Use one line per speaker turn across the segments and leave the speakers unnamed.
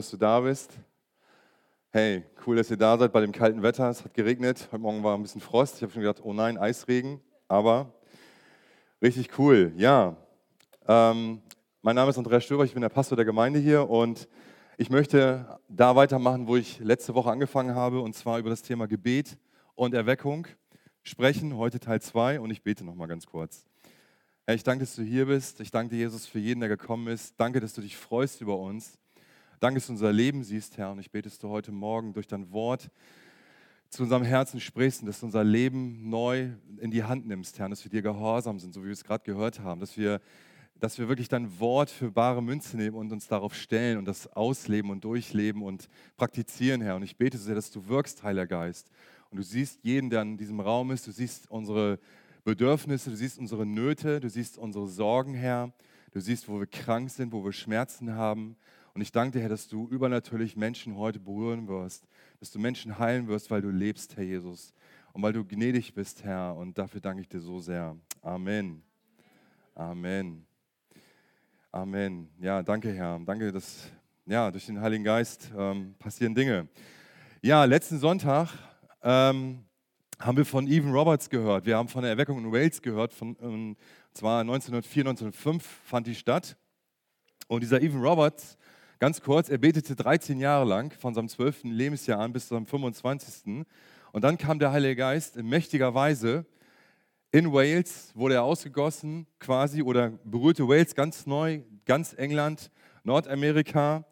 Dass du da bist. Hey, cool, dass ihr da seid bei dem kalten Wetter. Es hat geregnet. Heute Morgen war ein bisschen Frost. Ich habe schon gedacht, oh nein, Eisregen. Aber richtig cool. Ja, mein Name ist Andreas Stöber. Ich bin der Pastor der Gemeinde hier und ich möchte da weitermachen, wo ich letzte Woche angefangen habe, und zwar über das Thema Gebet und Erweckung sprechen. Heute Teil 2 und ich bete nochmal ganz kurz. Herr, ich danke, dass du hier bist. Ich danke dir, Jesus, für jeden, der gekommen ist. Danke, dass du dich freust über uns. Danke, dass du unser Leben siehst, Herr, und ich bete, dass du heute Morgen durch dein Wort zu unserem Herzen sprichst und dass du unser Leben neu in die Hand nimmst, Herr, und dass wir dir gehorsam sind, so wie wir es gerade gehört haben, dass wir wirklich dein Wort für bare Münze nehmen und uns darauf stellen und das ausleben und durchleben und praktizieren, Herr. Und ich bete so sehr, dass du wirkst, Heiliger Geist. Und du siehst jeden, der in diesem Raum ist, du siehst unsere Bedürfnisse, du siehst unsere Nöte, du siehst unsere Sorgen, Herr. Du siehst, wo wir krank sind, wo wir Schmerzen haben. Und ich danke dir, Herr, dass du übernatürlich Menschen heute berühren wirst, dass du Menschen heilen wirst, weil du lebst, Herr Jesus, und weil du gnädig bist, Herr. Und dafür danke ich dir so sehr. Amen. Amen. Amen. Ja, danke, Herr. Danke, dass durch den Heiligen Geist passieren Dinge. Ja, letzten Sonntag haben wir von Evan Roberts gehört. Wir haben von der Erweckung in Wales gehört, und zwar 1904, 1905 fand die statt. Und dieser Evan Roberts, ganz kurz, er betete 13 Jahre lang, von seinem 12. Lebensjahr an bis zu seinem 25. Und dann kam der Heilige Geist in mächtiger Weise. In Wales wurde er ausgegossen quasi oder berührte Wales ganz neu, ganz England, Nordamerika,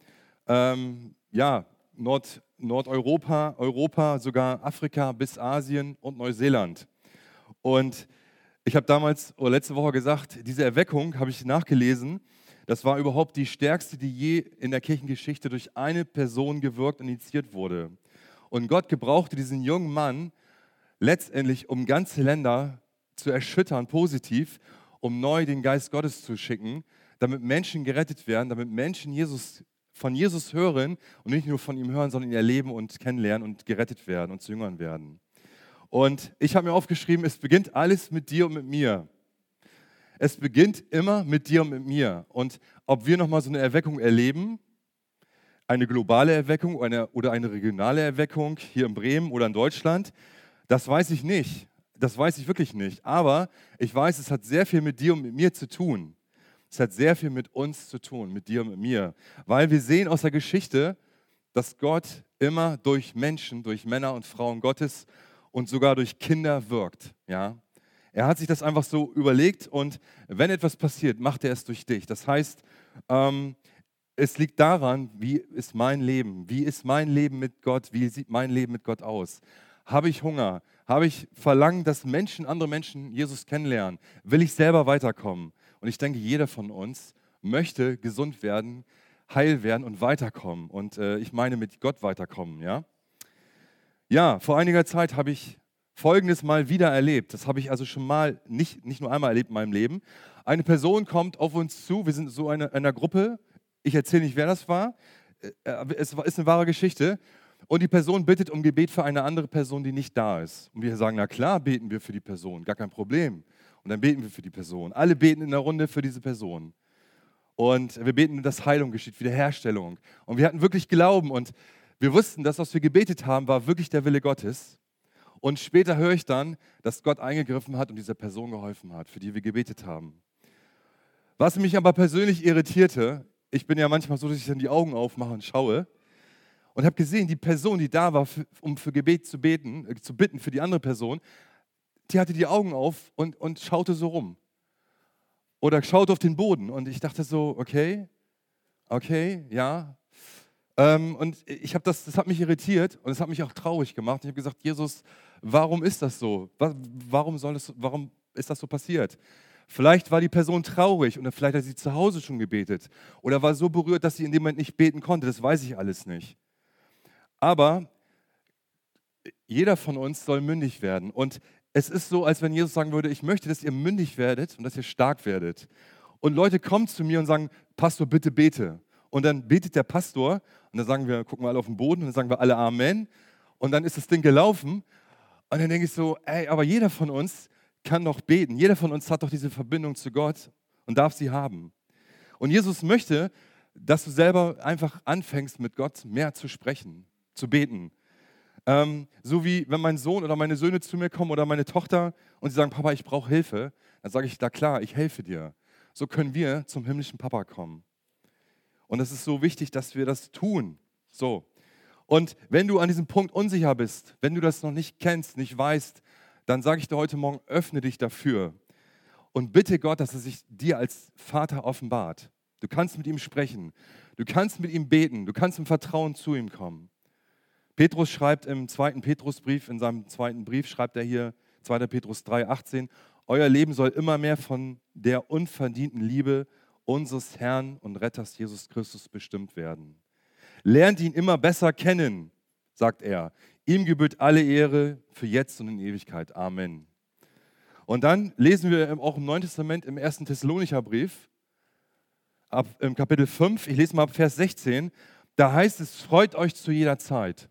Nordeuropa, Europa, sogar Afrika bis Asien und Neuseeland. Und ich habe damals oder letzte Woche gesagt, diese Erweckung habe ich nachgelesen. Das war überhaupt die stärkste, die je in der Kirchengeschichte durch eine Person gewirkt und initiiert wurde. Und Gott gebrauchte diesen jungen Mann letztendlich, um ganze Länder zu erschüttern, positiv, um neu den Geist Gottes zu schicken, damit Menschen gerettet werden, damit Menschen von Jesus hören und nicht nur von ihm hören, sondern ihn erleben und kennenlernen und gerettet werden und zu Jüngern werden. Und ich habe mir aufgeschrieben, es beginnt alles mit dir und mit mir. Es beginnt immer mit dir und mit mir. Und ob wir nochmal so eine Erweckung erleben, eine globale Erweckung oder eine regionale Erweckung hier in Bremen oder in Deutschland, das weiß ich nicht. Das weiß ich wirklich nicht. Aber ich weiß, es hat sehr viel mit dir und mit mir zu tun. Es hat sehr viel mit uns zu tun, mit dir und mit mir. Weil wir sehen aus der Geschichte, dass Gott immer durch Menschen, durch Männer und Frauen Gottes und sogar durch Kinder wirkt. Ja? Er hat sich das einfach so überlegt und wenn etwas passiert, macht er es durch dich. Das heißt, es liegt daran, wie ist mein Leben? Wie ist mein Leben mit Gott? Wie sieht mein Leben mit Gott aus? Habe ich Hunger? Habe ich Verlangen, dass andere Menschen Jesus kennenlernen? Will ich selber weiterkommen? Und ich denke, jeder von uns möchte gesund werden, heil werden und weiterkommen. Und ich meine mit Gott weiterkommen, ja? Ja, vor einiger Zeit habe ich Folgendes mal wieder erlebt. Das habe ich also schon mal, nicht nur einmal erlebt in meinem Leben. Eine Person kommt auf uns zu, wir sind so einer Gruppe, ich erzähle nicht, wer das war, es ist eine wahre Geschichte. Und die Person bittet um Gebet für eine andere Person, die nicht da ist. Und wir sagen, na klar, beten wir für die Person, gar kein Problem. Und dann beten wir für die Person. Alle beten in der Runde für diese Person. Und wir beten, dass Heilung geschieht, Wiederherstellung. Und wir hatten wirklich Glauben und wir wussten, dass was wir gebetet haben, war wirklich der Wille Gottes. Und später höre ich dann, dass Gott eingegriffen hat und dieser Person geholfen hat, für die wir gebetet haben. Was mich aber persönlich irritierte, ich bin ja manchmal so, dass ich dann die Augen aufmache und schaue, und habe gesehen, die Person, die da war, um für Gebet zu bitten für die andere Person, die hatte die Augen auf und schaute so rum. Oder schaute auf den Boden. Und ich dachte so, okay, ja. Und das hat mich irritiert und es hat mich auch traurig gemacht. Ich habe gesagt, Jesus, warum ist das so? Warum ist das so passiert? Vielleicht war die Person traurig oder vielleicht hat sie zu Hause schon gebetet oder war so berührt, dass sie in dem Moment nicht beten konnte. Das weiß ich alles nicht. Aber jeder von uns soll mündig werden. Und es ist so, als wenn Jesus sagen würde, ich möchte, dass ihr mündig werdet und dass ihr stark werdet. Und Leute kommen zu mir und sagen, Pastor, bitte bete. Und dann betet der Pastor und dann gucken wir alle auf den Boden und dann sagen wir alle Amen. Und dann ist das Ding gelaufen. Und dann denke ich so, aber jeder von uns kann doch beten. Jeder von uns hat doch diese Verbindung zu Gott und darf sie haben. Und Jesus möchte, dass du selber einfach anfängst, mit Gott mehr zu sprechen, zu beten. So wie wenn mein Sohn oder meine Söhne zu mir kommen oder meine Tochter und sie sagen, Papa, ich brauche Hilfe, dann sage ich, na klar, ich helfe dir. So können wir zum himmlischen Papa kommen. Und es ist so wichtig, dass wir das tun. So. Und wenn du an diesem Punkt unsicher bist, wenn du das noch nicht kennst, nicht weißt, dann sage ich dir heute Morgen, öffne dich dafür und bitte Gott, dass er sich dir als Vater offenbart. Du kannst mit ihm sprechen, du kannst mit ihm beten, du kannst im Vertrauen zu ihm kommen. Petrus schreibt im 2. Petrusbrief, in seinem 2. Brief schreibt er hier, 2. Petrus 3,18, euer Leben soll immer mehr von der unverdienten Liebe unseres Herrn und Retters Jesus Christus bestimmt werden. Lernt ihn immer besser kennen, sagt er. Ihm gebührt alle Ehre für jetzt und in Ewigkeit. Amen. Und dann lesen wir auch im Neuen Testament im 1. Thessalonicher Brief, im Kapitel 5, ich lese mal ab Vers 16, da heißt es, freut euch zu jeder Zeit.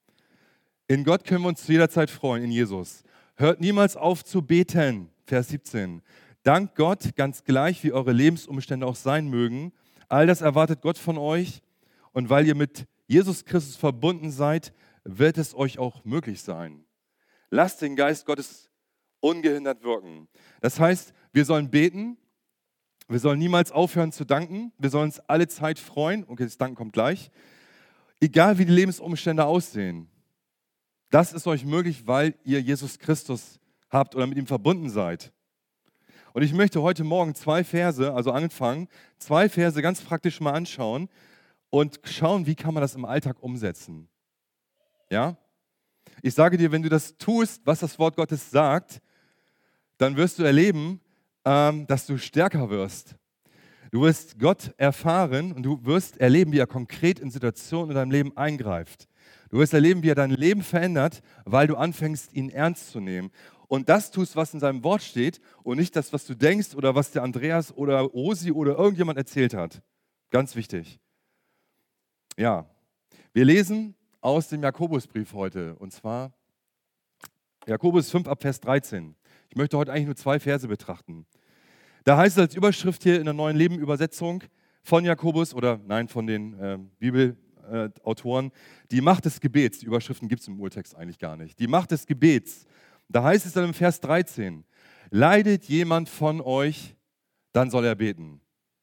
In Gott können wir uns zu jeder Zeit freuen, in Jesus. Hört niemals auf zu beten, Vers 17. Dankt Gott, ganz gleich, wie eure Lebensumstände auch sein mögen. All das erwartet Gott von euch. Und weil ihr mit Jesus Christus verbunden seid, wird es euch auch möglich sein. Lasst den Geist Gottes ungehindert wirken. Das heißt, wir sollen beten, wir sollen niemals aufhören zu danken, wir sollen uns alle Zeit freuen. Okay, das Danken kommt gleich. Egal wie die Lebensumstände aussehen. Das ist euch möglich, weil ihr Jesus Christus habt oder mit ihm verbunden seid. Und ich möchte heute Morgen 2 Verse, also anfangen, 2 Verse ganz praktisch mal anschauen und schauen, wie kann man das im Alltag umsetzen. Ja? Ich sage dir, wenn du das tust, was das Wort Gottes sagt, dann wirst du erleben, dass du stärker wirst. Du wirst Gott erfahren und du wirst erleben, wie er konkret in Situationen in deinem Leben eingreift. Du wirst erleben, wie er dein Leben verändert, weil du anfängst, ihn ernst zu nehmen. Und das tust, was in seinem Wort steht und nicht das, was du denkst oder was der Andreas oder Rosi oder irgendjemand erzählt hat. Ganz wichtig. Ja, wir lesen aus dem Jakobusbrief heute und zwar Jakobus 5 ab Vers 13. Ich möchte heute eigentlich nur 2 Verse betrachten. Da heißt es als Überschrift hier in der Neuen Leben-Übersetzung von Jakobus oder nein, von den Bibelautoren, die Macht des Gebets. Die Überschriften gibt es im Urtext eigentlich gar nicht. Die Macht des Gebets. Da heißt es dann im Vers 13, leidet jemand von euch, dann soll er beten.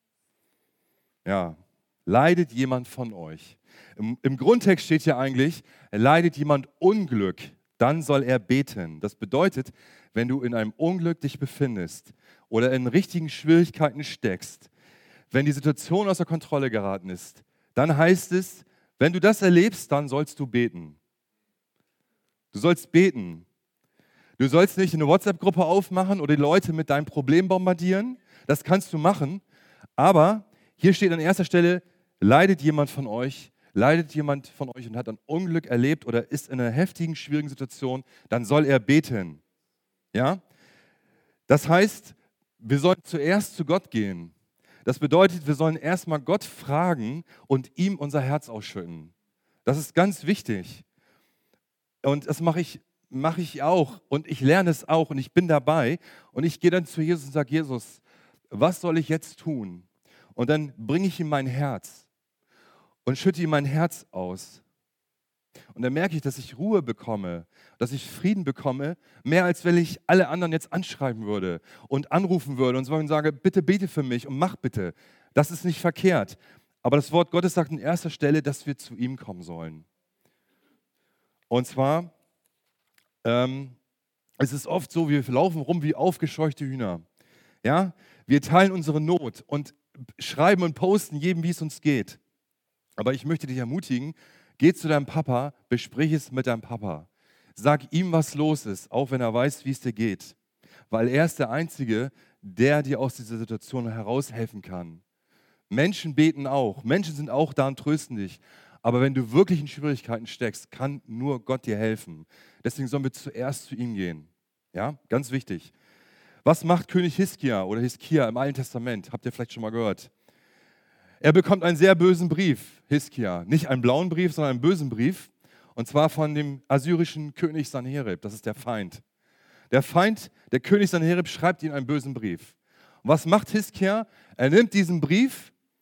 Ja, leidet jemand von euch. Im Grundtext steht hier eigentlich, leidet jemand Unglück, dann soll er beten. Das bedeutet, wenn du in einem Unglück dich befindest oder in richtigen Schwierigkeiten steckst, wenn die Situation außer Kontrolle geraten ist, dann heißt es, wenn du das erlebst, dann sollst du beten. Du sollst beten. Du sollst nicht eine WhatsApp-Gruppe aufmachen oder die Leute mit deinem Problem bombardieren. Das kannst du machen. Aber hier steht an erster Stelle, leidet jemand von euch und hat ein Unglück erlebt oder ist in einer heftigen, schwierigen Situation, dann soll er beten. Ja? Das heißt, wir sollen zuerst zu Gott gehen. Das bedeutet, wir sollen erstmal Gott fragen und ihm unser Herz ausschütten. Das ist ganz wichtig. Und das mache ich auch und ich lerne es auch und ich bin dabei und ich gehe dann zu Jesus und sage, Jesus, was soll ich jetzt tun? Und dann bringe ich ihm mein Herz und schütte ihm mein Herz aus. Und dann merke ich, dass ich Ruhe bekomme, dass ich Frieden bekomme, mehr als wenn ich alle anderen jetzt anschreiben würde und anrufen würde und sage, bitte bete für mich und mach bitte. Das ist nicht verkehrt. Aber das Wort Gottes sagt an erster Stelle, dass wir zu ihm kommen sollen. Und zwar, es ist oft so, wir laufen rum wie aufgescheuchte Hühner. Ja? Wir teilen unsere Not und schreiben und posten jedem, wie es uns geht. Aber ich möchte dich ermutigen, geh zu deinem Papa, besprich es mit deinem Papa. Sag ihm, was los ist, auch wenn er weiß, wie es dir geht. Weil er ist der Einzige, der dir aus dieser Situation heraushelfen kann. Menschen beten auch, Menschen sind auch da und trösten dich. Aber wenn du wirklich in Schwierigkeiten steckst, kann nur Gott dir helfen. Deswegen sollen wir zuerst zu ihm gehen. Ja, ganz wichtig. Was macht König Hiskia im Alten Testament? Habt ihr vielleicht schon mal gehört? Er bekommt einen sehr bösen Brief, Hiskia. Nicht einen blauen Brief, sondern einen bösen Brief. Und zwar von dem assyrischen König Sanherib. Das ist der Feind. Der König Sanherib, schreibt ihm einen bösen Brief. Und was macht Hiskia? Er nimmt diesen Brief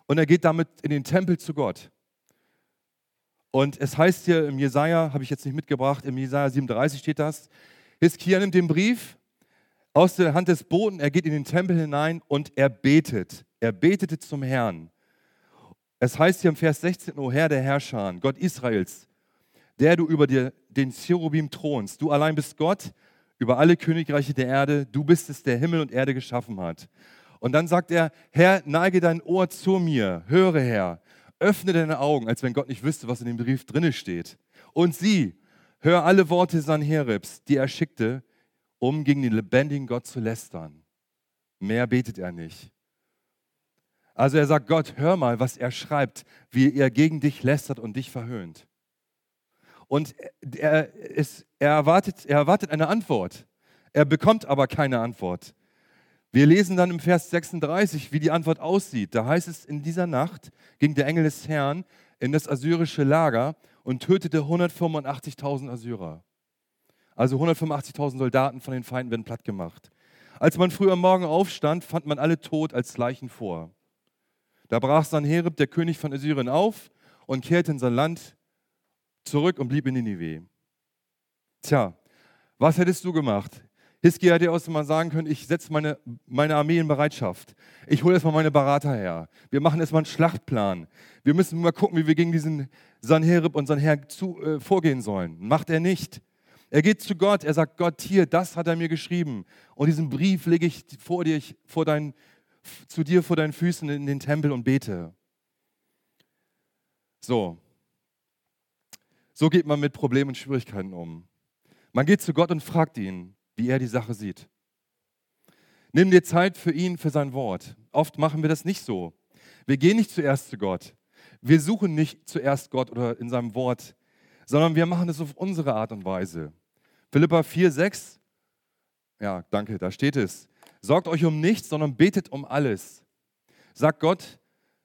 und er geht damit in den Tempel zu Gott. Und es heißt hier im Jesaja, habe ich jetzt nicht mitgebracht, im Jesaja 37 steht das, Hiskia nimmt den Brief aus der Hand des Boten, er geht in den Tempel hinein und er betet. Er betete zum Herrn. Es heißt hier im Vers 16, O Herr der Herrscher, Gott Israels, der du über den Cherubim thronst. Du allein bist Gott über alle Königreiche der Erde. Du bist es, der Himmel und Erde geschaffen hat. Und dann sagt er, Herr, neige dein Ohr zu mir. Höre, Herr. Öffne deine Augen, als wenn Gott nicht wüsste, was in dem Brief drinne steht. Und sieh, hör alle Worte Sanheribs, die er schickte, um gegen den lebendigen Gott zu lästern. Mehr betet er nicht. Also er sagt, Gott, hör mal, was er schreibt, wie er gegen dich lästert und dich verhöhnt. Und er erwartet eine Antwort. Er bekommt aber keine Antwort. Wir lesen dann im Vers 36, wie die Antwort aussieht. Da heißt es, in dieser Nacht ging der Engel des Herrn in das assyrische Lager und tötete 185.000 Assyrer. Also 185.000 Soldaten von den Feinden werden platt gemacht. Als man früh am Morgen aufstand, fand man alle tot als Leichen vor. Da brach Sanherib, der König von Assyrien, auf und kehrte in sein Land zurück und blieb in Ninive. Tja, was hättest du gemacht? Hiskia hätte auch mal sagen können, ich setze meine Armee in Bereitschaft. Ich hole erstmal meine Berater her. Wir machen erstmal einen Schlachtplan. Wir müssen mal gucken, wie wir gegen diesen Sanherib und sein Herr vorgehen sollen. Macht er nicht. Er geht zu Gott, er sagt, Gott, hier, das hat er mir geschrieben. Und diesen Brief lege ich zu dir vor deinen Füßen in den Tempel und bete. So geht man mit Problemen und Schwierigkeiten um. Man geht zu Gott und fragt ihn, wie er die Sache sieht. Nimm dir Zeit für ihn, für sein Wort. Oft machen wir das nicht so. Wir gehen nicht zuerst zu Gott. Wir suchen nicht zuerst Gott oder in seinem Wort, sondern wir machen es auf unsere Art und Weise. Philipper 4,6, ja, danke, da steht es. Sorgt euch um nichts, sondern betet um alles. Sagt Gott,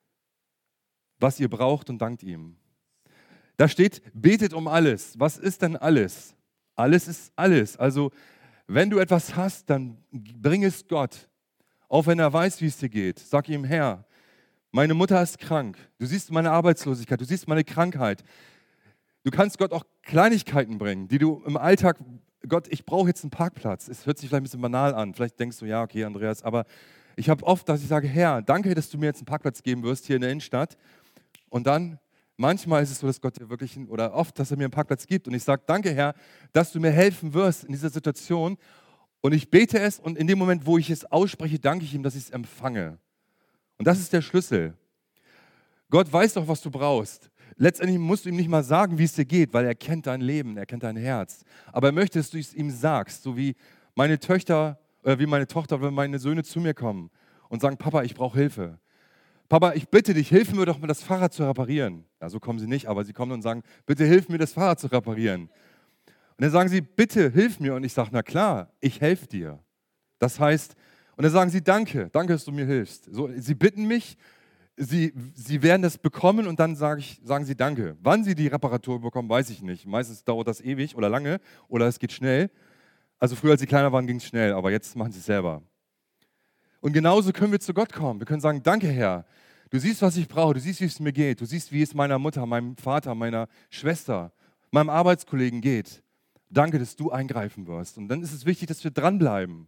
was ihr braucht und dankt ihm. Da steht, betet um alles. Was ist denn alles? Alles ist alles. Also, wenn du etwas hast, dann bring es Gott. Auch wenn er weiß, wie es dir geht. Sag ihm, Herr, meine Mutter ist krank. Du siehst meine Arbeitslosigkeit, du siehst meine Krankheit. Du kannst Gott auch Kleinigkeiten bringen, die du im Alltag, Gott, ich brauche jetzt einen Parkplatz. Es hört sich vielleicht ein bisschen banal an. Vielleicht denkst du, ja, okay, Andreas, aber ich habe oft, dass ich sage, Herr, danke, dass du mir jetzt einen Parkplatz geben wirst hier in der Innenstadt. Und dann, manchmal ist es so, dass Gott dir wirklich, oder oft, dass er mir einen Parkplatz gibt. Und ich sage, danke, Herr, dass du mir helfen wirst in dieser Situation. Und ich bete es und in dem Moment, wo ich es ausspreche, danke ich ihm, dass ich es empfange. Und das ist der Schlüssel. Gott weiß doch, was du brauchst. Letztendlich musst du ihm nicht mal sagen, wie es dir geht, weil er kennt dein Leben, er kennt dein Herz. Aber er möchte, dass du es ihm sagst, so wie meine Tochter, wenn meine Söhne zu mir kommen und sagen, Papa, ich brauche Hilfe. Papa, ich bitte dich, hilf mir doch mal, das Fahrrad zu reparieren. Ja, so kommen sie nicht, aber sie kommen und sagen, bitte hilf mir, das Fahrrad zu reparieren. Und dann sagen sie, bitte hilf mir. Und ich sage, na klar, ich helfe dir. Das heißt, und dann sagen sie, danke, dass du mir hilfst. So, sie bitten mich, sie werden das bekommen und dann sagen sie danke. Wann sie die Reparatur bekommen, weiß ich nicht. Meistens dauert das ewig oder lange oder es geht schnell. Also früher, als sie kleiner waren, ging es schnell, aber jetzt machen sie es selber. Und genauso können wir zu Gott kommen. Wir können sagen, danke Herr, du siehst, was ich brauche, du siehst, wie es mir geht, du siehst, wie es meiner Mutter, meinem Vater, meiner Schwester, meinem Arbeitskollegen geht. Danke, dass du eingreifen wirst. Und dann ist es wichtig, dass wir dranbleiben.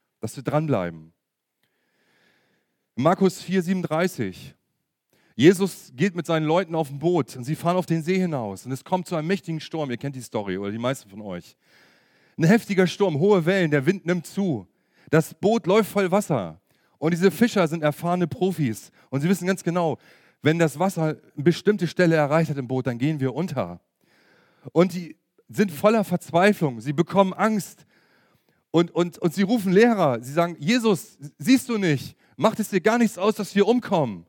Markus 4,37. Jesus geht mit seinen Leuten auf dem Boot und sie fahren auf den See hinaus. Und es kommt zu einem mächtigen Sturm. Ihr kennt die Story oder die meisten von euch. Ein heftiger Sturm, hohe Wellen, der Wind nimmt zu. Das Boot läuft voll Wasser. Und diese Fischer sind erfahrene Profis. Und sie wissen ganz genau, wenn das Wasser eine bestimmte Stelle erreicht hat im Boot, dann gehen wir unter. Und die sind voller Verzweiflung. Sie bekommen Angst. Und sie rufen Lehrer. Sie sagen, Jesus, siehst du nicht? Macht es dir gar nichts aus, dass wir umkommen?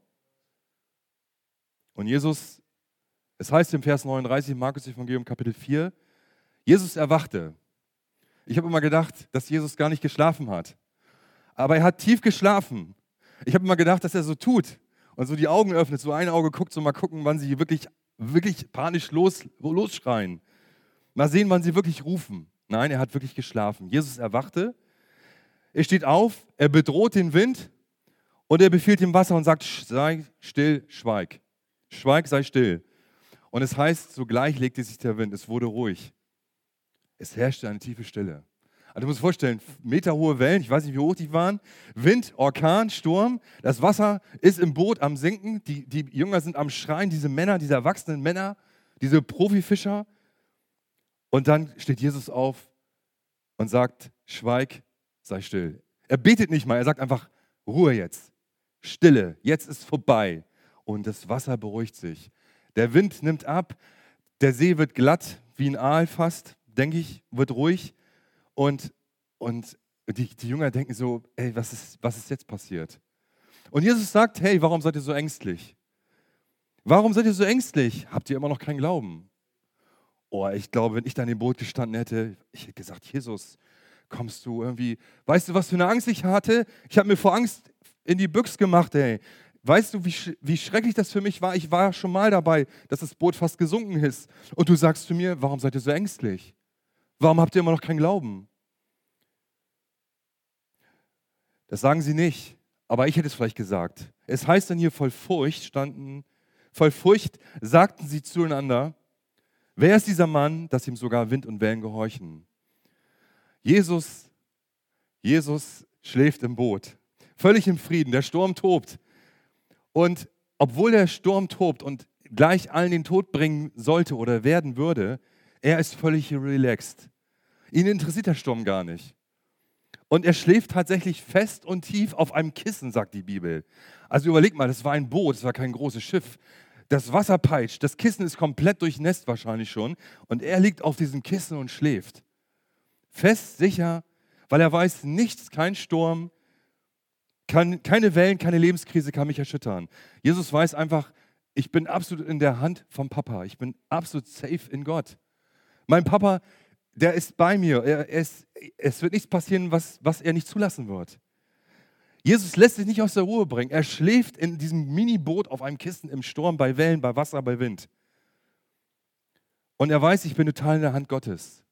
Und Jesus, es heißt im Vers 39, Markus Evangelium Kapitel 4, Jesus erwachte. Ich habe immer gedacht, dass Jesus gar nicht geschlafen hat. Aber er hat tief geschlafen. Ich habe immer gedacht, dass er so tut und so die Augen öffnet, so ein Auge guckt, so mal gucken, wann sie wirklich panisch losschreien. Mal sehen, wann sie wirklich rufen. Nein, er hat wirklich geschlafen. Jesus erwachte, er steht auf, er bedroht den Wind Und er befiehlt dem Wasser und sagt, sei still, schweig. Schweig, sei still. Und es heißt, sogleich legte sich der Wind, es wurde ruhig. Es herrschte eine tiefe Stille. Also du musst dir vorstellen, meterhohe Wellen, ich weiß nicht, wie hoch die waren, Wind, Orkan, Sturm, das Wasser ist im Boot am Sinken, die Jünger sind am Schreien, diese Männer, diese erwachsenen Männer, diese Profifischer. Und dann steht Jesus auf und sagt, schweig, sei still. Er betet nicht mal, er sagt einfach, Ruhe jetzt, Stille, jetzt ist vorbei. Und das Wasser beruhigt sich. Der Wind nimmt ab, der See wird glatt, wie ein Aal fast, denke ich, wird ruhig. Und die Jünger denken so, ey, was ist jetzt passiert? Und Jesus sagt, hey, warum seid ihr so ängstlich? Warum seid ihr so ängstlich? Habt ihr immer noch keinen Glauben? Oh, ich glaube, wenn ich da in dem Boot gestanden hätte, ich hätte gesagt, Jesus, kommst du irgendwie, weißt du, was für eine Angst ich hatte? Ich habe mir vor Angst in die Büchse gemacht, ey. Weißt du, wie schrecklich das für mich war? Ich war schon mal dabei, dass das Boot fast gesunken ist. Und du sagst zu mir, warum seid ihr so ängstlich? Warum habt ihr immer noch keinen Glauben? Das sagen sie nicht, aber ich hätte es vielleicht gesagt. Es heißt dann hier, voll Furcht sagten sie zueinander, wer ist dieser Mann, dass ihm sogar Wind und Wellen gehorchen? Jesus schläft im Boot, völlig im Frieden, der Sturm tobt. Und obwohl der Sturm tobt und gleich allen den Tod bringen sollte oder werden würde, er ist völlig relaxed. Ihn interessiert der Sturm gar nicht. Und er schläft tatsächlich fest und tief auf einem Kissen, sagt die Bibel. Also überleg mal, das war ein Boot, das war kein großes Schiff. Das Wasser peitscht, das Kissen ist komplett durchnässt wahrscheinlich schon. Und er liegt auf diesem Kissen und schläft. Fest, sicher, weil er weiß, nichts, kein Sturm, keine Wellen, keine Lebenskrise kann mich erschüttern. Jesus weiß einfach, ich bin absolut in der Hand vom Papa. Ich bin absolut safe in Gott. Mein Papa, der ist bei mir. Es wird nichts passieren, was er nicht zulassen wird. Jesus lässt sich nicht aus der Ruhe bringen. Er schläft in diesem Mini-Boot auf einem Kissen im Sturm, bei Wellen, bei Wasser, bei Wind. Und er weiß, ich bin total in der Hand Gottes.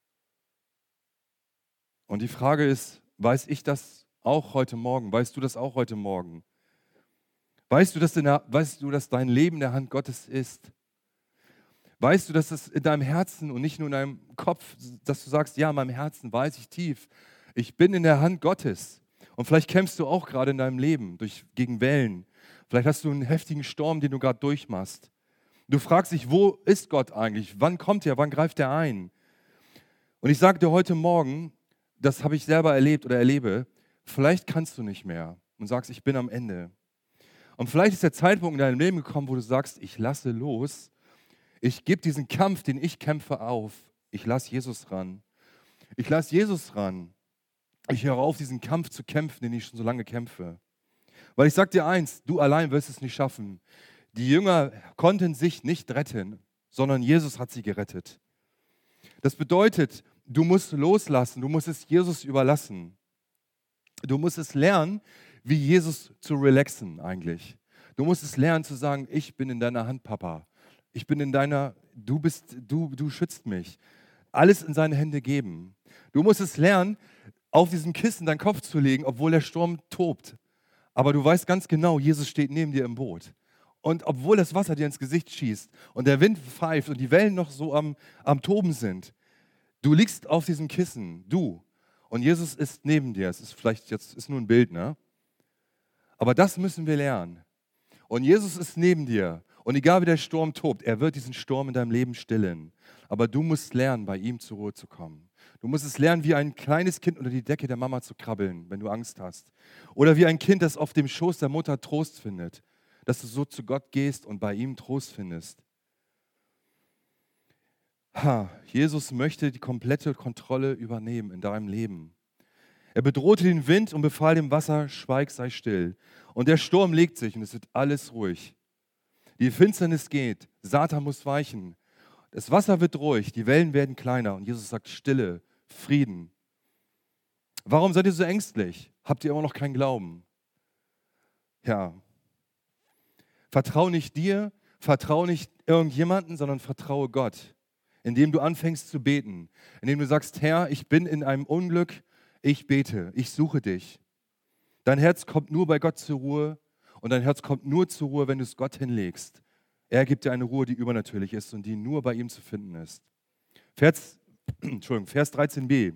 Und die Frage ist, weiß ich das auch heute Morgen? Weißt du das auch heute Morgen? Weißt du, dass dein Leben in der Hand Gottes ist? Weißt du, dass es in deinem Herzen und nicht nur in deinem Kopf, dass du sagst, ja, in meinem Herzen weiß ich tief, ich bin in der Hand Gottes. Und vielleicht kämpfst du auch gerade in deinem Leben gegen Wellen. Vielleicht hast du einen heftigen Sturm, den du gerade durchmachst. Du fragst dich, wo ist Gott eigentlich? Wann kommt er? Wann greift er ein? Und ich sage dir heute Morgen, das habe ich selber erlebt oder erlebe, vielleicht kannst du nicht mehr und sagst, ich bin am Ende. Und vielleicht ist der Zeitpunkt in deinem Leben gekommen, wo du sagst, ich lasse los. Ich gebe diesen Kampf, den ich kämpfe, auf. Ich lasse Jesus ran. Ich lasse Jesus ran. Ich höre auf, diesen Kampf zu kämpfen, den ich schon so lange kämpfe. Weil ich sage dir eins, du allein wirst es nicht schaffen. Die Jünger konnten sich nicht retten, sondern Jesus hat sie gerettet. Das bedeutet, du musst loslassen, du musst es Jesus überlassen. Du musst es lernen, wie Jesus zu relaxen eigentlich. Du musst es lernen zu sagen, ich bin in deiner Hand, Papa. Ich bin in deiner, du schützt mich. Alles in seine Hände geben. Du musst es lernen, auf diesem Kissen deinen Kopf zu legen, obwohl der Sturm tobt. Aber du weißt ganz genau, Jesus steht neben dir im Boot. Und obwohl das Wasser dir ins Gesicht schießt und der Wind pfeift und die Wellen noch so am Toben sind, du liegst auf diesem Kissen, du. Und Jesus ist neben dir. Es ist vielleicht jetzt ist nur ein Bild, ne? Aber das müssen wir lernen. Und Jesus ist neben dir. Und egal wie der Sturm tobt, er wird diesen Sturm in deinem Leben stillen. Aber du musst lernen, bei ihm zur Ruhe zu kommen. Du musst es lernen, wie ein kleines Kind unter die Decke der Mama zu krabbeln, wenn du Angst hast. Oder wie ein Kind, das auf dem Schoß der Mutter Trost findet. Dass du so zu Gott gehst und bei ihm Trost findest. Jesus möchte die komplette Kontrolle übernehmen in deinem Leben. Er bedrohte den Wind und befahl dem Wasser, schweig, sei still. Und der Sturm legt sich und es wird alles ruhig. Die Finsternis geht, Satan muss weichen. Das Wasser wird ruhig, die Wellen werden kleiner und Jesus sagt Stille, Frieden. Warum seid ihr so ängstlich? Habt ihr immer noch keinen Glauben? Ja. Vertrau nicht dir, vertrau nicht irgendjemanden, sondern vertraue Gott. Indem du anfängst zu beten, indem du sagst, Herr, ich bin in einem Unglück, ich bete, ich suche dich. Dein Herz kommt nur bei Gott zur Ruhe und dein Herz kommt nur zur Ruhe, wenn du es Gott hinlegst. Er gibt dir eine Ruhe, die übernatürlich ist und die nur bei ihm zu finden ist. Vers 13b.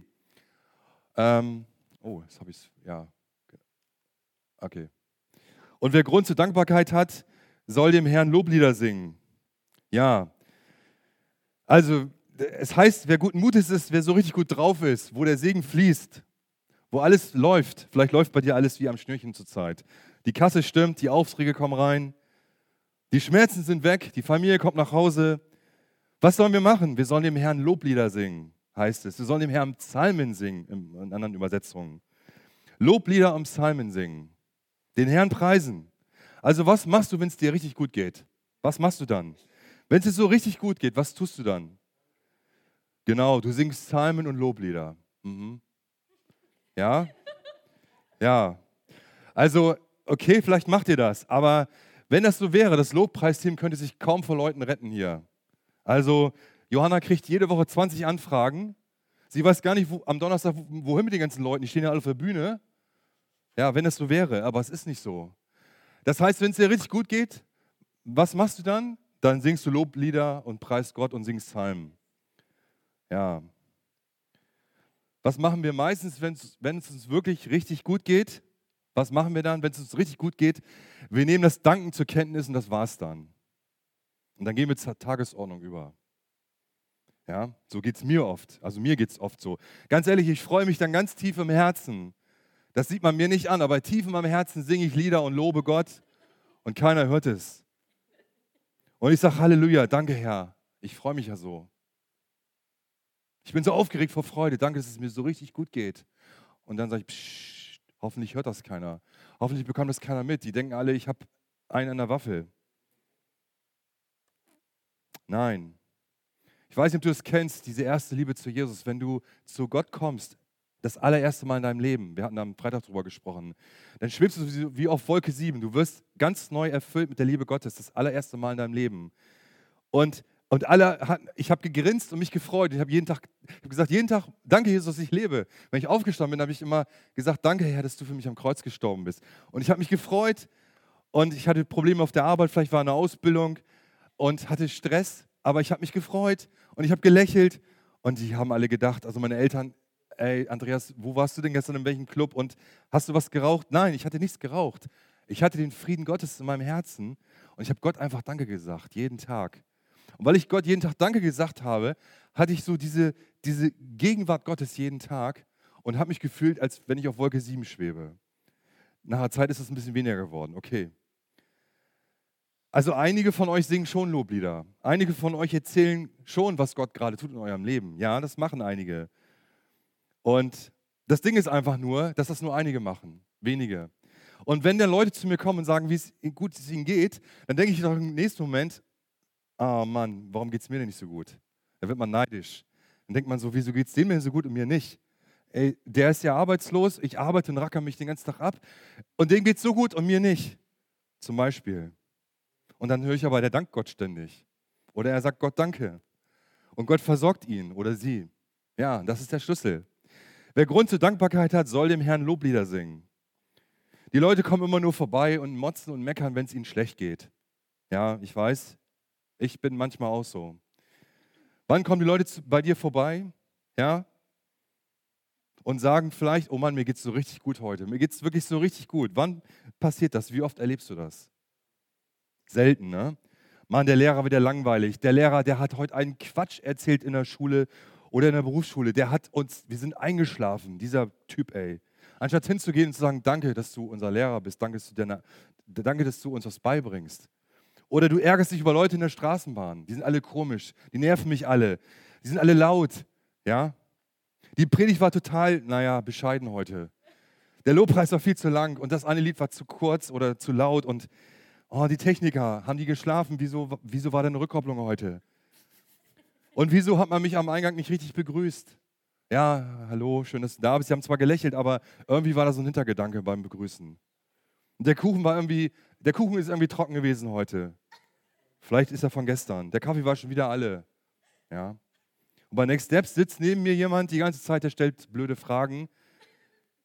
Jetzt habe ich es, ja. Okay. Und wer Grund zur Dankbarkeit hat, soll dem Herrn Loblieder singen. Ja, also es heißt, wer guten Mutes ist, wer so richtig gut drauf ist, wo der Segen fließt, wo alles läuft. Vielleicht läuft bei dir alles wie am Schnürchen zurzeit. Die Kasse stimmt, die Aufträge kommen rein, die Schmerzen sind weg, die Familie kommt nach Hause. Was sollen wir machen? Wir sollen dem Herrn Loblieder singen, heißt es. Wir sollen dem Herrn Psalmen singen, in anderen Übersetzungen. Loblieder und Psalmen singen. Den Herrn preisen. Also was machst du, wenn es dir richtig gut geht? Was machst du dann? Wenn es dir so richtig gut geht, was tust du dann? Genau, du singst Psalmen und Loblieder. Mhm. Ja? Ja. Also, okay, vielleicht macht ihr das, aber wenn das so wäre, das Lobpreisteam könnte sich kaum vor Leuten retten hier. Also, Johanna kriegt jede Woche 20 Anfragen. Sie weiß gar nicht, am Donnerstag, wohin mit den ganzen Leuten. Die stehen ja alle auf der Bühne. Ja, wenn es so wäre, aber es ist nicht so. Das heißt, wenn es dir richtig gut geht, was machst du dann? Dann singst du Loblieder und preist Gott und singst Psalmen. Ja. Was machen wir meistens, wenn es uns wirklich richtig gut geht? Was machen wir dann, wenn es uns richtig gut geht? Wir nehmen das Danken zur Kenntnis und das war's dann. Und dann gehen wir zur Tagesordnung über. Ja, so geht es mir oft. Also mir geht es oft so. Ganz ehrlich, ich freue mich dann ganz tief im Herzen. Das sieht man mir nicht an, aber tief in meinem Herzen singe ich Lieder und lobe Gott und keiner hört es. Und ich sage Halleluja, danke Herr. Ich freue mich ja so. Ich bin so aufgeregt vor Freude. Danke, dass es mir so richtig gut geht. Und dann sage ich, pssst, hoffentlich hört das keiner. Hoffentlich bekommt das keiner mit. Die denken alle, ich habe einen an der Waffel. Nein. Ich weiß nicht, ob du das kennst, diese erste Liebe zu Jesus. Wenn du zu Gott kommst, das allererste Mal in deinem Leben, wir hatten am Freitag darüber gesprochen, dann schwebst du wie auf Wolke 7. Du wirst ganz neu erfüllt mit der Liebe Gottes, das allererste Mal in deinem Leben. Und ich habe gegrinst und mich gefreut. Ich habe gesagt, jeden Tag, danke Jesus, dass ich lebe. Wenn ich aufgestanden bin, habe ich immer gesagt, danke Herr, dass du für mich am Kreuz gestorben bist. Und ich habe mich gefreut und ich hatte Probleme auf der Arbeit, vielleicht war eine Ausbildung und hatte Stress, aber ich habe mich gefreut und ich habe gelächelt und die haben alle gedacht, also meine Eltern, ey Andreas, wo warst du denn gestern, in welchem Club und hast du was geraucht? Nein, ich hatte nichts geraucht. Ich hatte den Frieden Gottes in meinem Herzen und ich habe Gott einfach Danke gesagt, jeden Tag. Und weil ich Gott jeden Tag Danke gesagt habe, hatte ich so diese Gegenwart Gottes jeden Tag und habe mich gefühlt, als wenn ich auf Wolke 7 schwebe. Nach einer Zeit ist es ein bisschen weniger geworden, okay. Also einige von euch singen schon Loblieder. Einige von euch erzählen schon, was Gott gerade tut in eurem Leben. Ja, das machen einige. Und das Ding ist einfach nur, dass das nur einige machen, wenige. Und wenn dann Leute zu mir kommen und sagen, wie gut es ihnen geht, dann denke ich doch im nächsten Moment, ah Mann, warum geht es mir denn nicht so gut? Da wird man neidisch. Dann denkt man so, wieso geht es dem denn so gut und mir nicht? Ey, der ist ja arbeitslos, ich arbeite und racker mich den ganzen Tag ab und dem geht es so gut und mir nicht. Zum Beispiel. Und dann höre ich aber, der dankt Gott ständig. Oder er sagt Gott Danke. Und Gott versorgt ihn oder sie. Ja, das ist der Schlüssel. Wer Grund zur Dankbarkeit hat, soll dem Herrn Loblieder singen. Die Leute kommen immer nur vorbei und motzen und meckern, wenn es ihnen schlecht geht. Ja, ich weiß, ich bin manchmal auch so. Wann kommen die Leute bei dir vorbei? Ja? Und sagen vielleicht, oh Mann, mir geht es so richtig gut heute. Mir geht es wirklich so richtig gut. Wann passiert das? Wie oft erlebst du das? Selten, ne? Mann, der Lehrer wieder langweilig. Der Lehrer, der hat heute einen Quatsch erzählt in der Schule oder in der Berufsschule. Wir sind eingeschlafen, dieser Typ, ey. Anstatt hinzugehen und zu sagen, danke, dass du unser Lehrer bist, danke, dass du uns was beibringst. Oder du ärgerst dich über Leute in der Straßenbahn. Die sind alle komisch, die nerven mich alle, die sind alle laut. Ja? Die Predigt war total, bescheiden heute. Der Lobpreis war viel zu lang und das eine Lied war zu kurz oder zu laut und die Techniker, haben die geschlafen? Wieso war denn eine Rückkopplung heute? Und wieso hat man mich am Eingang nicht richtig begrüßt? Ja, hallo, schön, dass du da bist. Sie haben zwar gelächelt, aber irgendwie war da so ein Hintergedanke beim Begrüßen. Und der Kuchen ist irgendwie trocken gewesen heute. Vielleicht ist er von gestern. Der Kaffee war schon wieder alle. Ja. Und bei Next Steps sitzt neben mir jemand die ganze Zeit, der stellt blöde Fragen.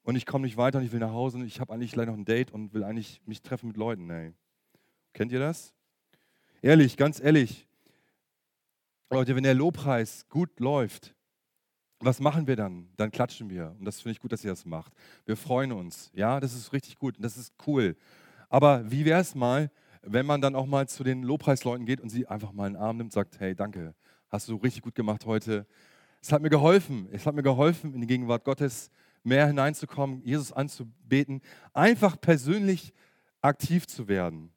und ich komme nicht weiter und ich will nach Hause und ich habe eigentlich gleich noch ein Date und will eigentlich mich treffen mit Leuten. Ey. Kennt ihr das? Ehrlich, ganz ehrlich, Leute, wenn der Lobpreis gut läuft, was machen wir dann? Dann klatschen wir. Und das finde ich gut, dass ihr das macht. Wir freuen uns. Ja, das ist richtig gut und das ist cool. Aber wie wäre es mal, wenn man dann auch mal zu den Lobpreisleuten geht und sie einfach mal in den Arm nimmt und sagt, hey, danke, hast du richtig gut gemacht heute. Es hat mir geholfen. Es hat mir geholfen, in die Gegenwart Gottes mehr hineinzukommen, Jesus anzubeten, einfach persönlich aktiv zu werden.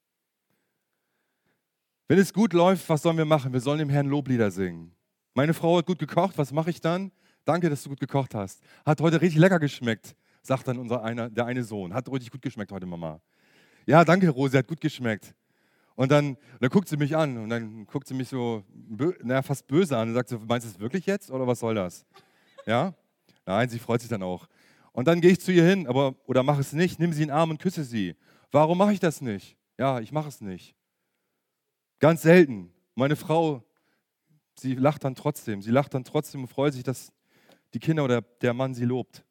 Wenn es gut läuft, was sollen wir machen? Wir sollen dem Herrn Loblieder singen. Meine Frau hat gut gekocht, was mache ich dann? Danke, dass du gut gekocht hast. Hat heute richtig lecker geschmeckt, sagt dann der eine Sohn. Hat richtig gut geschmeckt heute, Mama. Ja, danke, Rosi, hat gut geschmeckt. Und dann guckt sie mich an und dann guckt sie mich so fast böse an und sagt so, meinst du es wirklich jetzt oder was soll das? Ja? Nein, sie freut sich dann auch. Und dann gehe ich zu ihr hin, oder mache es nicht, nimm sie in den Arm und küsse sie. Warum mache ich das nicht? Ja, ich mache es nicht. Ganz selten. Meine Frau, sie lacht dann trotzdem. Sie lacht dann trotzdem und freut sich, dass die Kinder oder der Mann sie lobt.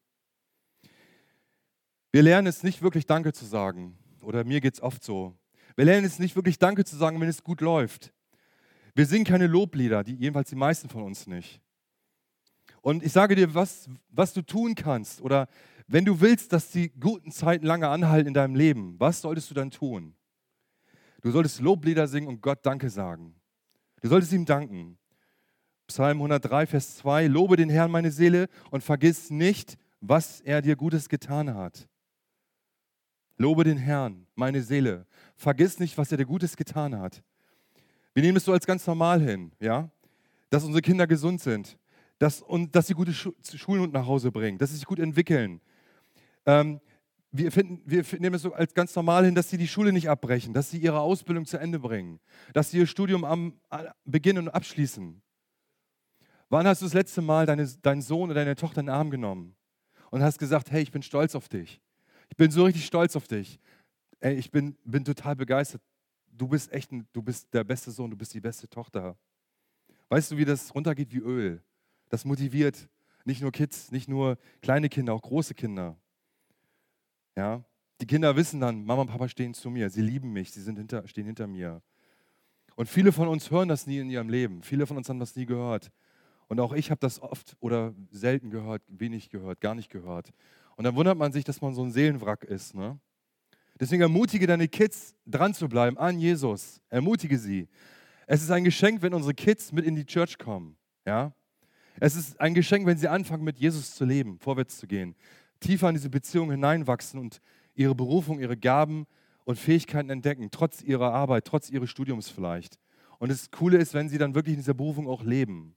Wir lernen es nicht wirklich Danke zu sagen. Oder mir geht es oft so. Wir lernen es nicht wirklich Danke zu sagen, wenn es gut läuft. Wir singen keine Loblieder, jedenfalls die meisten von uns nicht. Und ich sage dir, was du tun kannst, oder wenn du willst, dass die guten Zeiten lange anhalten in deinem Leben, was solltest du dann tun? Du solltest Loblieder singen und Gott Danke sagen. Du solltest ihm danken. Psalm 103, Vers 2, lobe den Herrn meine Seele und vergiss nicht, was er dir Gutes getan hat. Lobe den Herrn, meine Seele. Vergiss nicht, was er dir Gutes getan hat. Wir nehmen es so als ganz normal hin, ja? Dass unsere Kinder gesund sind, dass sie gute Schulen nach Hause bringen, dass sie sich gut entwickeln. Wir nehmen es so als ganz normal hin, dass sie die Schule nicht abbrechen, dass sie ihre Ausbildung zu Ende bringen, dass sie ihr Studium beginnen und abschließen. Wann hast du das letzte Mal deinen Sohn oder deine Tochter in den Arm genommen und hast gesagt, hey, ich bin stolz auf dich. Ich bin so richtig stolz auf dich. Ey, ich bin total begeistert. Du bist der beste Sohn, du bist die beste Tochter. Weißt du, wie das runtergeht wie Öl? Das motiviert nicht nur Kids, nicht nur kleine Kinder, auch große Kinder. Ja? Die Kinder wissen dann, Mama und Papa stehen zu mir, sie lieben mich, sie stehen hinter mir. Und viele von uns hören das nie in ihrem Leben. Viele von uns haben das nie gehört. Und auch ich habe das oft oder selten gehört, wenig gehört, gar nicht gehört. Und dann wundert man sich, dass man so ein Seelenwrack ist. Ne? Deswegen ermutige deine Kids, dran zu bleiben an Jesus. Ermutige sie. Es ist ein Geschenk, wenn unsere Kids mit in die Church kommen. Ja? Es ist ein Geschenk, wenn sie anfangen, mit Jesus zu leben, vorwärts zu gehen, tiefer in diese Beziehung hineinwachsen und ihre Berufung, ihre Gaben und Fähigkeiten entdecken, trotz ihrer Arbeit, trotz ihres Studiums vielleicht. Und das Coole ist, wenn sie dann wirklich in dieser Berufung auch leben.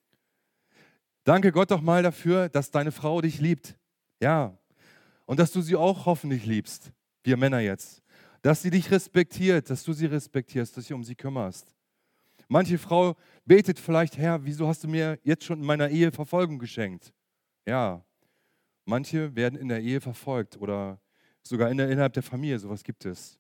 Danke Gott doch mal dafür, dass deine Frau dich liebt. Ja. Und dass du sie auch hoffentlich liebst, wir Männer jetzt. Dass sie dich respektiert, dass du sie respektierst, dass du dich um sie kümmerst. Manche Frau betet vielleicht, Herr, wieso hast du mir jetzt schon in meiner Ehe Verfolgung geschenkt? Ja. Manche werden in der Ehe verfolgt oder sogar innerhalb der Familie, sowas gibt es.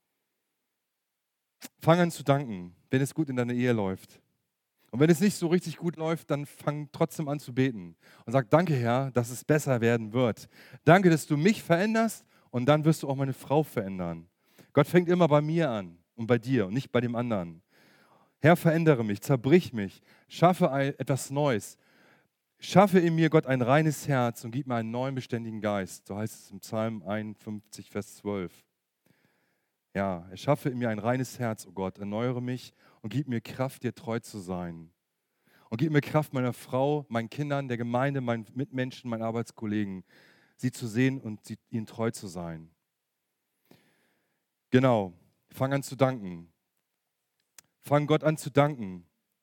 Fang an zu danken, wenn es gut in deiner Ehe läuft. Und wenn es nicht so richtig gut läuft, dann fang trotzdem an zu beten und sag, danke Herr, dass es besser werden wird. Danke, dass du mich veränderst und dann wirst du auch meine Frau verändern. Gott fängt immer bei mir an und bei dir und nicht bei dem anderen. Herr, verändere mich, zerbrich mich, schaffe etwas Neues. Schaffe in mir, Gott, ein reines Herz und gib mir einen neuen, beständigen Geist. So heißt es im Psalm 51, Vers 12. Ja, erschaffe in mir ein reines Herz, oh Gott, erneuere mich und gib mir Kraft, dir treu zu sein. Und gib mir Kraft, meiner Frau, meinen Kindern, der Gemeinde, meinen Mitmenschen, meinen Arbeitskollegen, sie zu sehen und ihnen treu zu sein. Genau, fang an zu danken. Fang Gott an zu danken.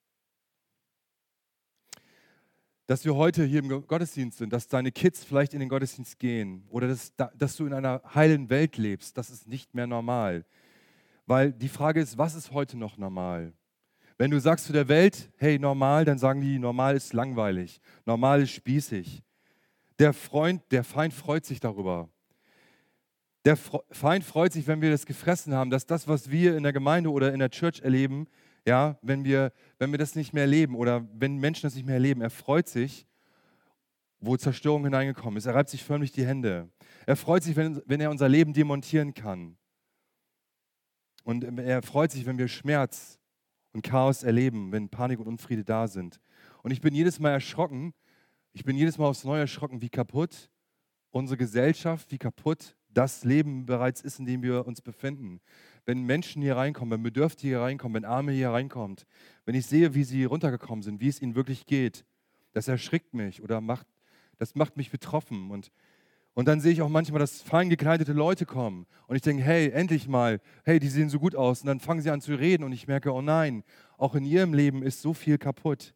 Dass wir heute hier im Gottesdienst sind, dass deine Kids vielleicht in den Gottesdienst gehen oder dass du in einer heilen Welt lebst, das ist nicht mehr normal. Weil die Frage ist, was ist heute noch normal? Wenn du sagst zu der Welt, hey, normal, dann sagen die, normal ist langweilig, normal ist spießig. Der Feind freut sich darüber. Der Feind freut sich, wenn wir das gefressen haben, dass das, was wir in der Gemeinde oder in der Church erleben, ja, wenn wir das nicht mehr erleben oder wenn Menschen das nicht mehr erleben, er freut sich, wo Zerstörung hineingekommen ist. Er reibt sich förmlich die Hände. Er freut sich, wenn er unser Leben demontieren kann. Und er freut sich, wenn wir Schmerz und Chaos erleben, wenn Panik und Unfriede da sind. Und ich bin jedes Mal erschrocken, aufs Neue erschrocken, wie kaputt unsere Gesellschaft, wie kaputt das Leben bereits ist, in dem wir uns befinden. Wenn Menschen hier reinkommen, wenn Bedürftige hier reinkommen, wenn Arme hier reinkommt, wenn ich sehe, wie sie runtergekommen sind, wie es ihnen wirklich geht, das erschrickt mich oder das macht mich betroffen. Und dann sehe ich auch manchmal, dass fein gekleidete Leute kommen und ich denke, hey, endlich mal, hey, die sehen so gut aus. Und dann fangen sie an zu reden und ich merke, oh nein, auch in ihrem Leben ist so viel kaputt.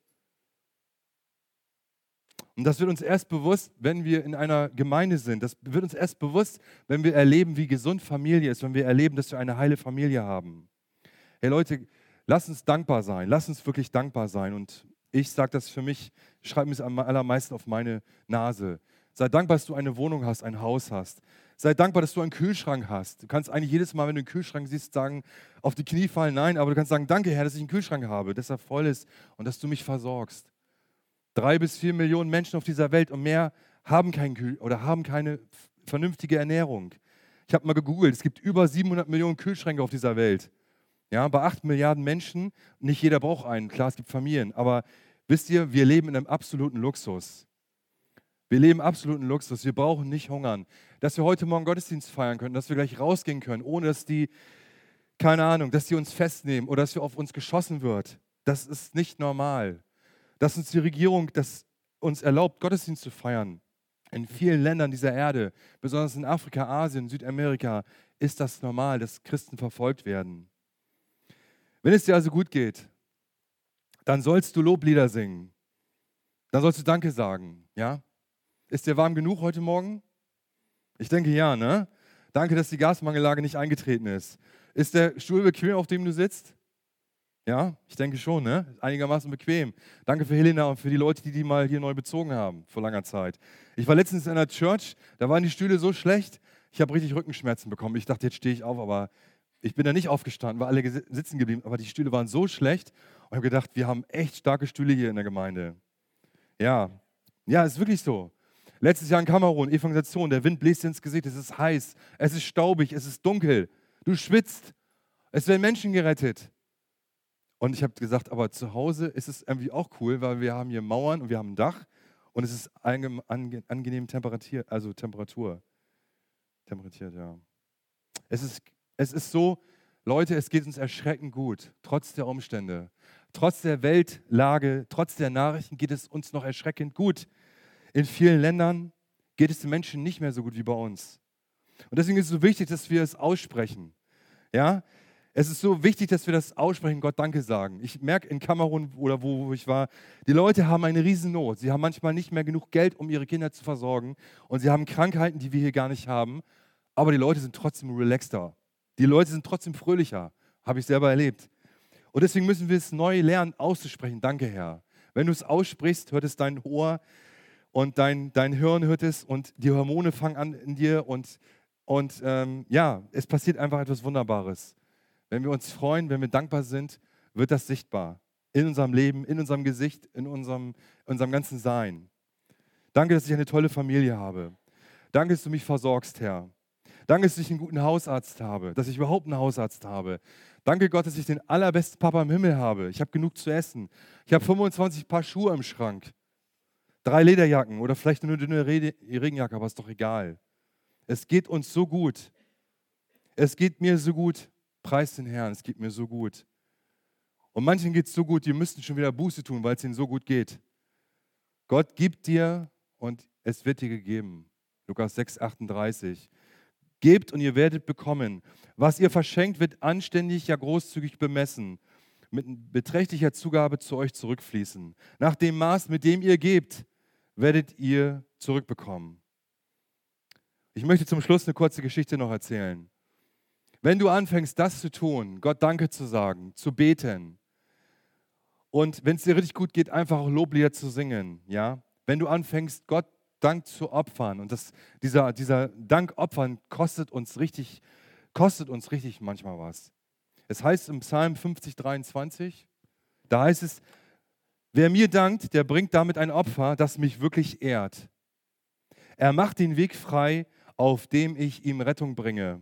Und das wird uns erst bewusst, wenn wir in einer Gemeinde sind. Das wird uns erst bewusst, wenn wir erleben, wie gesund Familie ist, wenn wir erleben, dass wir eine heile Familie haben. Hey Leute, lasst uns dankbar sein, lasst uns wirklich dankbar sein. Und ich sage das für mich, schreibe mir es am allermeisten auf meine Nase. Sei dankbar, dass du eine Wohnung hast, ein Haus hast. Sei dankbar, dass du einen Kühlschrank hast. Du kannst eigentlich jedes Mal, wenn du einen Kühlschrank siehst, sagen, auf die Knie fallen, nein, aber du kannst sagen, danke Herr, dass ich einen Kühlschrank habe, dass er voll ist und dass du mich versorgst. 3 bis 4 Millionen Menschen auf dieser Welt und mehr haben haben keine vernünftige Ernährung. Ich habe mal gegoogelt, es gibt über 700 Millionen Kühlschränke auf dieser Welt. Ja, bei 8 Milliarden Menschen, nicht jeder braucht einen, klar, es gibt Familien, aber wisst ihr, wir leben in einem absoluten Luxus. Wir leben absoluten Luxus, wir brauchen nicht hungern. Dass wir heute Morgen Gottesdienst feiern können, dass wir gleich rausgehen können, ohne dass keine Ahnung, dass die uns festnehmen oder dass auf uns geschossen wird, das ist nicht normal. Dass uns die Regierung uns erlaubt, Gottesdienst zu feiern. In vielen Ländern dieser Erde, besonders in Afrika, Asien, Südamerika, ist das normal, dass Christen verfolgt werden. Wenn es dir also gut geht, dann sollst du Loblieder singen. Dann sollst du Danke sagen. Ja? Ist dir warm genug heute Morgen? Ich denke ja, ne? Danke, dass die Gasmangellage nicht eingetreten ist. Ist der Stuhl bequem, auf dem du sitzt? Ja, ich denke schon, ne? Einigermaßen bequem. Danke für Helena und für die Leute, die mal hier neu bezogen haben, vor langer Zeit. Ich war letztens in einer Church, da waren die Stühle so schlecht, ich habe richtig Rückenschmerzen bekommen. Ich dachte, jetzt stehe ich auf, aber ich bin da nicht aufgestanden, war alle sitzen geblieben, aber die Stühle waren so schlecht und ich habe gedacht, wir haben echt starke Stühle hier in der Gemeinde. Ja, ist wirklich so. Letztes Jahr in Kamerun, Evangelisation, der Wind bläst dir ins Gesicht, es ist heiß, es ist staubig, es ist dunkel, du schwitzt, es werden Menschen gerettet. Und ich habe gesagt, aber zu Hause ist es irgendwie auch cool, weil wir haben hier Mauern und wir haben ein Dach und es ist angenehm temperatiert, also Temperatur. Temperatiert, ja. Es ist so, Leute, es geht uns erschreckend gut, trotz der Umstände. Trotz der Weltlage, trotz der Nachrichten geht es uns noch erschreckend gut. In vielen Ländern geht es den Menschen nicht mehr so gut wie bei uns. Und deswegen ist es so wichtig, dass wir es aussprechen. Ja? Es ist so wichtig, dass wir das aussprechen, Gott Danke sagen. Ich merke in Kamerun oder wo ich war, die Leute haben eine Riesennot. Sie haben manchmal nicht mehr genug Geld, um ihre Kinder zu versorgen. Und sie haben Krankheiten, die wir hier gar nicht haben. Aber die Leute sind trotzdem relaxter. Die Leute sind trotzdem fröhlicher. Habe ich selber erlebt. Und deswegen müssen wir es neu lernen, auszusprechen. Danke, Herr. Wenn du es aussprichst, hört es dein Ohr und dein Hirn hört es und die Hormone fangen an in dir und es passiert einfach etwas Wunderbares. Wenn wir uns freuen, wenn wir dankbar sind, wird das sichtbar. In unserem Leben, in unserem Gesicht, in unserem ganzen Sein. Danke, dass ich eine tolle Familie habe. Danke, dass du mich versorgst, Herr. Danke, dass ich einen guten Hausarzt habe, dass ich überhaupt einen Hausarzt habe. Danke Gott, dass ich den allerbesten Papa im Himmel habe. Ich habe genug zu essen. Ich habe 25 Paar Schuhe im Schrank. 3 Lederjacken oder vielleicht nur eine dünne Regenjacke, aber ist doch egal. Es geht uns so gut. Es geht mir so gut. Preis den Herrn, es geht mir so gut. Und manchen geht es so gut, die müssten schon wieder Buße tun, weil es ihnen so gut geht. Gott gibt dir und es wird dir gegeben. Lukas 6,38. Gebt und ihr werdet bekommen. Was ihr verschenkt, wird anständig, ja großzügig bemessen. Mit beträchtlicher Zugabe zu euch zurückfließen. Nach dem Maß, mit dem ihr gebt, werdet ihr zurückbekommen. Ich möchte zum Schluss eine kurze Geschichte noch erzählen. Wenn du anfängst, das zu tun, Gott Danke zu sagen, zu beten und wenn es dir richtig gut geht, einfach auch Loblieder zu singen, ja? Wenn du anfängst, Gott Dank zu opfern und dieser Dank opfern kostet uns richtig manchmal was. Es heißt im Psalm 50,23, da heißt es, wer mir dankt, der bringt damit ein Opfer, das mich wirklich ehrt. Er macht den Weg frei, auf dem ich ihm Rettung bringe.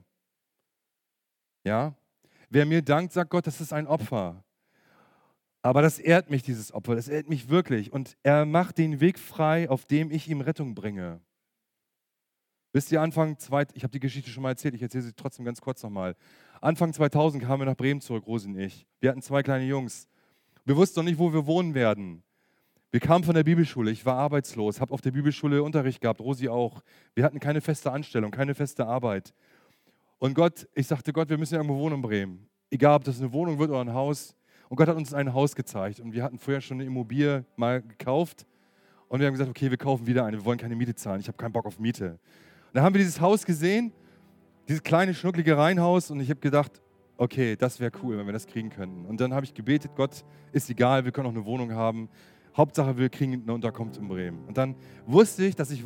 Ja? Wer mir dankt, sagt Gott, das ist ein Opfer. Aber das ehrt mich, dieses Opfer, das ehrt mich wirklich. Und er macht den Weg frei, auf dem ich ihm Rettung bringe. Wisst ihr, ich habe die Geschichte schon mal erzählt, ich erzähle sie trotzdem ganz kurz nochmal. Anfang 2000 kamen wir nach Bremen zurück, Rosi und ich. Wir hatten 2 kleine Jungs. Wir wussten noch nicht, wo wir wohnen werden. Wir kamen von der Bibelschule, ich war arbeitslos, habe auf der Bibelschule Unterricht gehabt, Rosi auch. Wir hatten keine feste Anstellung, keine feste Arbeit. Und ich sagte Gott, wir müssen ja irgendwo wohnen in Bremen. Egal, ob das eine Wohnung wird oder ein Haus. Und Gott hat uns ein Haus gezeigt. Und wir hatten vorher schon eine Immobilie mal gekauft. Und wir haben gesagt, okay, wir kaufen wieder eine, wir wollen keine Miete zahlen, ich habe keinen Bock auf Miete. Und dann haben wir dieses Haus gesehen, dieses kleine, schnucklige Reihenhaus. Und ich habe gedacht, okay, das wäre cool, wenn wir das kriegen könnten. Und dann habe ich gebetet, Gott, ist egal, wir können auch eine Wohnung haben. Hauptsache, wir kriegen eine Unterkunft in Bremen. Und dann wusste ich, dass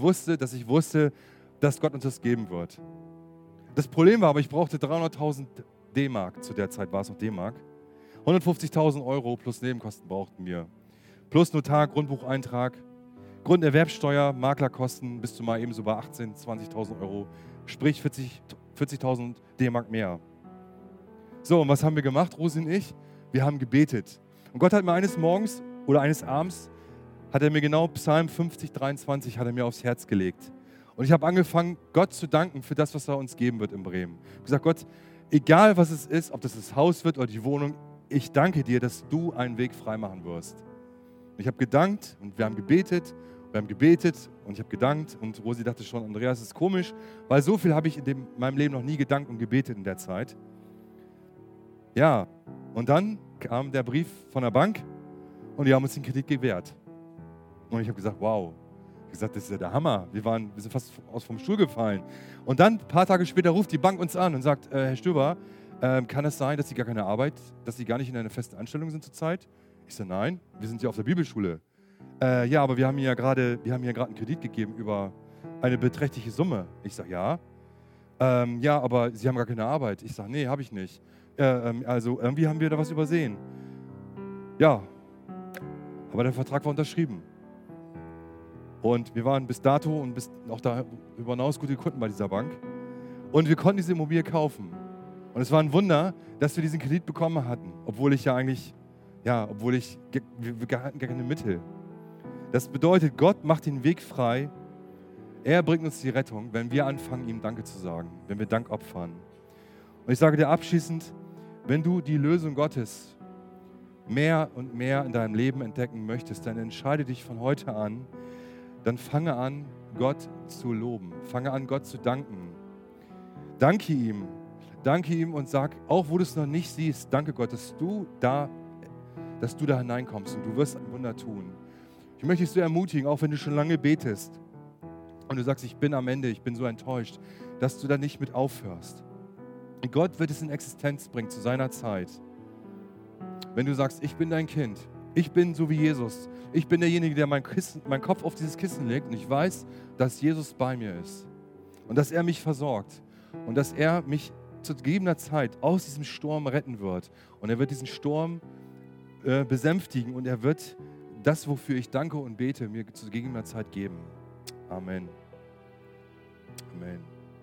Gott uns das geben wird. Das Problem war aber, ich brauchte 300.000 D-Mark, zu der Zeit war es noch D-Mark. 150.000 Euro plus Nebenkosten brauchten wir. Plus Notar, Grundbucheintrag, Grunderwerbsteuer, Maklerkosten bis zu mal eben so bei 18.000, 20.000 Euro. Sprich 40.000 D-Mark mehr. So, und was haben wir gemacht, Rosi und ich? Wir haben gebetet. Und Gott hat mir eines Morgens oder eines Abends, hat er mir genau Psalm 50, 23 hat er mir aufs Herz gelegt. Und ich habe angefangen, Gott zu danken für das, was er uns geben wird in Bremen. Ich habe gesagt, Gott, egal was es ist, ob das Haus wird oder die Wohnung, ich danke dir, dass du einen Weg freimachen wirst. Und ich habe gedankt und wir haben gebetet und ich habe gedankt und Rosi dachte schon, Andreas, das ist komisch, weil so viel habe ich in meinem Leben noch nie gedankt und gebetet in der Zeit. Ja, und dann kam der Brief von der Bank und die haben uns den Kredit gewährt. Und ich habe gesagt, wow. Ich habe gesagt, das ist ja der Hammer. Wir sind fast vom Stuhl gefallen. Und dann, ein paar Tage später, ruft die Bank uns an und sagt, Herr Stöber, kann es sein, dass Sie gar keine Arbeit, dass Sie gar nicht in einer festen Anstellung sind zurzeit? Ich sage, nein, wir sind ja auf der Bibelschule. Ja, aber wir haben Ihnen ja gerade einen Kredit gegeben über eine beträchtliche Summe. Ich sage, ja. Ja, aber Sie haben gar keine Arbeit. Ich sage, nee, habe ich nicht. Also irgendwie haben wir da was übersehen. Ja, aber der Vertrag war unterschrieben. Und wir waren bis dato und bis auch darüber hinaus gute Kunden bei dieser Bank. Und wir konnten diese Immobilie kaufen. Und es war ein Wunder, dass wir diesen Kredit bekommen hatten, obwohl wir hatten gar keine Mittel. Das bedeutet, Gott macht den Weg frei. Er bringt uns die Rettung, wenn wir anfangen, ihm Danke zu sagen, wenn wir Dank opfern. Und ich sage dir abschließend, wenn du die Lösung Gottes mehr und mehr in deinem Leben entdecken möchtest, dann entscheide dich von heute an, dann fange an, Gott zu loben. Fange an, Gott zu danken. Danke ihm und sag, auch wo du es noch nicht siehst, danke Gott, dass du da hineinkommst und du wirst ein Wunder tun. Ich möchte dich so ermutigen, auch wenn du schon lange betest und du sagst, ich bin am Ende, ich bin so enttäuscht, dass du da nicht mit aufhörst. Gott wird es in Existenz bringen zu seiner Zeit. Wenn du sagst, ich bin dein Kind, ich bin so wie Jesus, ich bin derjenige, der meinen Kopf auf dieses Kissen legt und ich weiß, dass Jesus bei mir ist und dass er mich versorgt und dass er mich zu gegebener Zeit aus diesem Sturm retten wird. Und er wird diesen Sturm besänftigen und er wird das, wofür ich danke und bete, mir zu gegebener Zeit geben. Amen. Amen.